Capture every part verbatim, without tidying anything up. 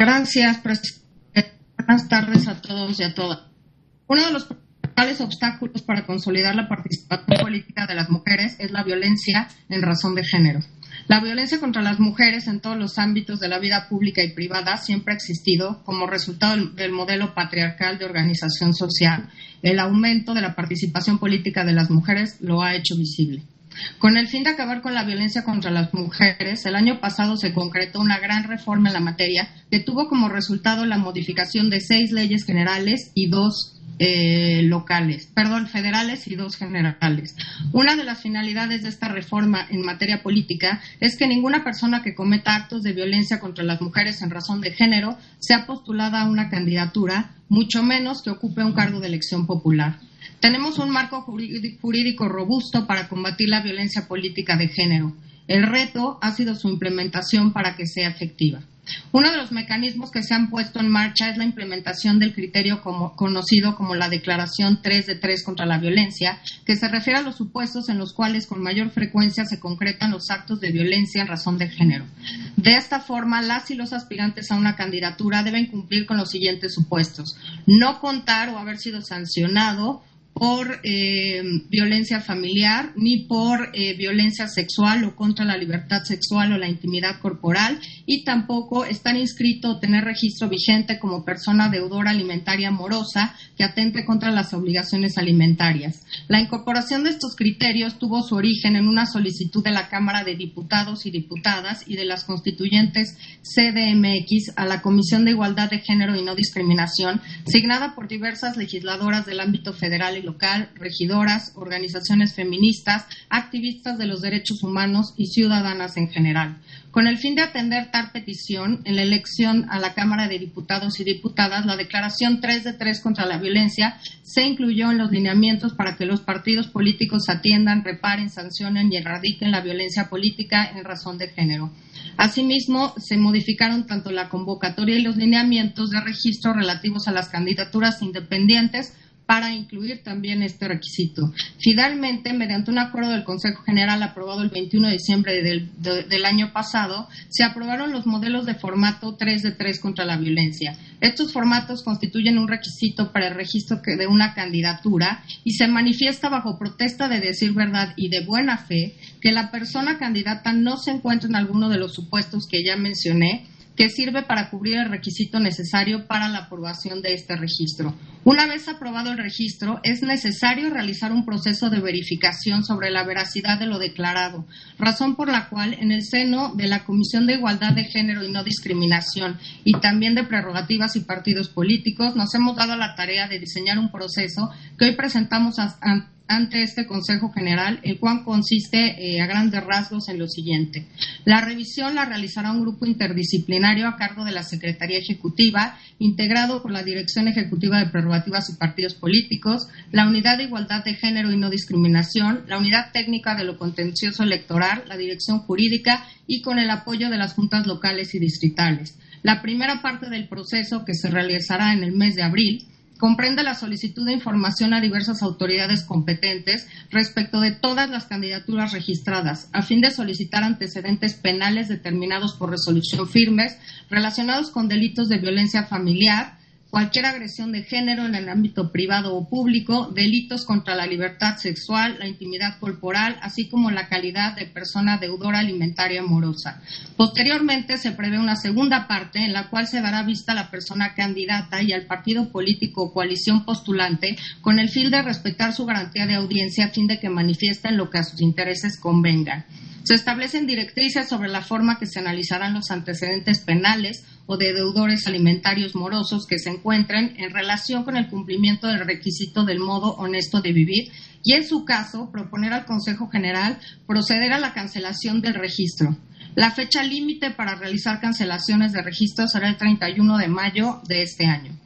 Gracias, presidente. Buenas tardes a todos y a todas. Uno de los principales obstáculos para consolidar la participación política de las mujeres es la violencia en razón de género. La violencia contra las mujeres en todos los ámbitos de la vida pública y privada siempre ha existido como resultado del modelo patriarcal de organización social. El aumento de la participación política de las mujeres lo ha hecho visible. Con el fin de acabar con la violencia contra las mujeres, el año pasado se concretó una gran reforma en la materia que tuvo como resultado la modificación de seis leyes generales y dos eh, locales, perdón, federales y dos generales. Una de las finalidades de esta reforma en materia política es que ninguna persona que cometa actos de violencia contra las mujeres en razón de género sea postulada a una candidatura, mucho menos que ocupe un cargo de elección popular. Tenemos un marco jurídico robusto para combatir la violencia política de género. El reto ha sido su implementación para que sea efectiva. Uno de los mecanismos que se han puesto en marcha es la implementación del criterio como, conocido como la Declaración tres de tres contra la violencia, que se refiere a los supuestos en los cuales con mayor frecuencia se concretan los actos de violencia en razón de género. De esta forma, las y los aspirantes a una candidatura deben cumplir con los siguientes supuestos: no contar o haber sido sancionado por eh, violencia familiar, ni por eh, violencia sexual o contra la libertad sexual o la intimidad corporal, y tampoco estar inscrito o tener registro vigente como persona deudora alimentaria morosa que atente contra las obligaciones alimentarias. La incorporación de estos criterios tuvo su origen en una solicitud de la Cámara de Diputados y Diputadas y de las constituyentes C D M X a la Comisión de Igualdad de Género y No Discriminación, signada por diversas legisladoras del ámbito federal y local, regidoras, organizaciones feministas, activistas de los derechos humanos y ciudadanas en general. Con el fin de atender tal petición, en la elección a la Cámara de Diputados y Diputadas, la Declaración tres de tres contra la violencia se incluyó en los lineamientos para que los partidos políticos atiendan, reparen, sancionen y erradiquen la violencia política en razón de género. Asimismo, se modificaron tanto la convocatoria y los lineamientos de registro relativos a las candidaturas independientes para incluir también este requisito. Finalmente, mediante un acuerdo del Consejo General aprobado el veintiuno de diciembre del, de, del año pasado, se aprobaron los modelos de formato tres de tres contra la violencia. Estos formatos constituyen un requisito para el registro de una candidatura y se manifiesta bajo protesta de decir verdad y de buena fe que la persona candidata no se encuentra en alguno de los supuestos que ya mencioné, que sirve para cubrir el requisito necesario para la aprobación de este registro. Una vez aprobado el registro, es necesario realizar un proceso de verificación sobre la veracidad de lo declarado, razón por la cual en el seno de la Comisión de Igualdad de Género y No Discriminación y también de Prerrogativas y Partidos Políticos nos hemos dado la tarea de diseñar un proceso que hoy presentamos a, a ante este Consejo General, el cual consiste eh, a grandes rasgos en lo siguiente. La revisión la realizará un grupo interdisciplinario a cargo de la Secretaría Ejecutiva, integrado por la Dirección Ejecutiva de Prerrogativas y Partidos Políticos, la Unidad de Igualdad de Género y No Discriminación, la Unidad Técnica de lo Contencioso Electoral, la Dirección Jurídica y con el apoyo de las juntas locales y distritales. La primera parte del proceso, que se realizará en el mes de abril, comprende la solicitud de información a diversas autoridades competentes respecto de todas las candidaturas registradas, a fin de solicitar antecedentes penales determinados por resolución firmes relacionados con delitos de violencia familiar, cualquier agresión de género en el ámbito privado o público, delitos contra la libertad sexual, la intimidad corporal, así como la calidad de persona deudora alimentaria morosa. Posteriormente se prevé una segunda parte en la cual se dará vista a la persona candidata y al partido político o coalición postulante con el fin de respetar su garantía de audiencia a fin de que manifiesten lo que a sus intereses convenga. Se establecen directrices sobre la forma que se analizarán los antecedentes penales o de deudores alimentarios morosos que se encuentren en relación con el cumplimiento del requisito del modo honesto de vivir y, en su caso, proponer al Consejo General proceder a la cancelación del registro. La fecha límite para realizar cancelaciones de registro será el treinta y uno de mayo de este año.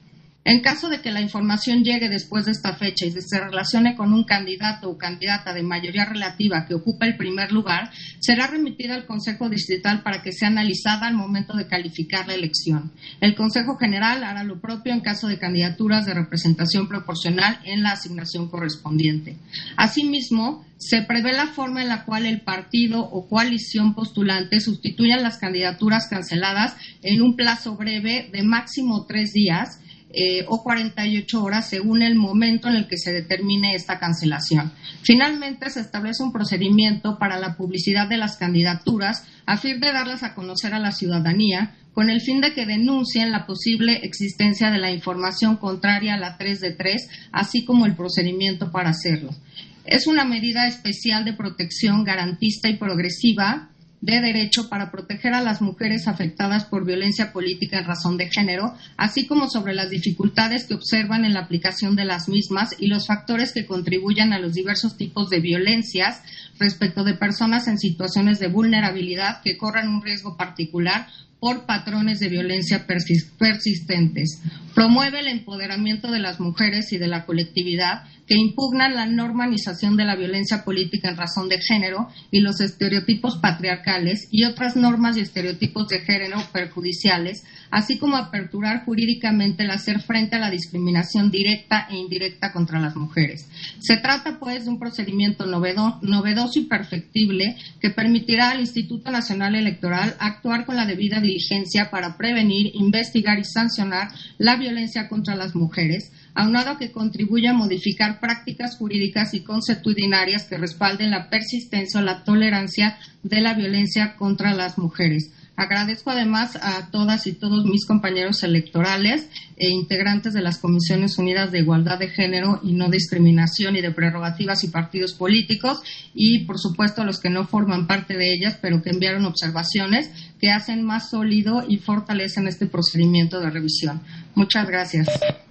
En caso de que la información llegue después de esta fecha y se relacione con un candidato o candidata de mayoría relativa que ocupa el primer lugar, será remitida al Consejo Distrital para que sea analizada al momento de calificar la elección. El Consejo General hará lo propio en caso de candidaturas de representación proporcional en la asignación correspondiente. Asimismo, se prevé la forma en la cual el partido o coalición postulante sustituyan las candidaturas canceladas en un plazo breve de máximo tres días eh, o cuarenta y ocho horas según el momento en el que se determine esta cancelación. Finalmente, se establece un procedimiento para la publicidad de las candidaturas a fin de darlas a conocer a la ciudadanía con el fin de que denuncien la posible existencia de la información contraria a la tres de tres, así como el procedimiento para hacerlo. Es una medida especial de protección garantista y progresiva de derecho para proteger a las mujeres afectadas por violencia política en razón de género, así como sobre las dificultades que observan en la aplicación de las mismas y los factores que contribuyan a los diversos tipos de violencias respecto de personas en situaciones de vulnerabilidad que corran un riesgo particular por patrones de violencia persistentes. Promueve el empoderamiento de las mujeres y de la colectividad que impugnan la normalización de la violencia política en razón de género y los estereotipos patriarcales y otras normas y estereotipos de género perjudiciales, así como aperturar jurídicamente el hacer frente a la discriminación directa e indirecta contra las mujeres. Se trata, pues, de un procedimiento novedo- novedoso y perfectible que permitirá al Instituto Nacional Electoral actuar con la debida diligencia para prevenir, investigar y sancionar la violencia contra las mujeres, aunado a que contribuya a modificar prácticas jurídicas y consuetudinarias que respalden la persistencia o la tolerancia de la violencia contra las mujeres. Agradezco además a todas y todos mis compañeros electorales e integrantes de las Comisiones Unidas de Igualdad de Género y No Discriminación y de Prerrogativas y Partidos Políticos y, por supuesto, a los que no forman parte de ellas, pero que enviaron observaciones que hacen más sólido y fortalecen este procedimiento de revisión. Muchas gracias.